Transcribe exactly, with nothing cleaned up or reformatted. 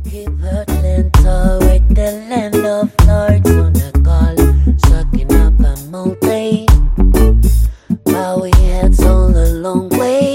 Keep Atlanta with the land of lords on the call, sucking up a multi. Bow we heads all a long way.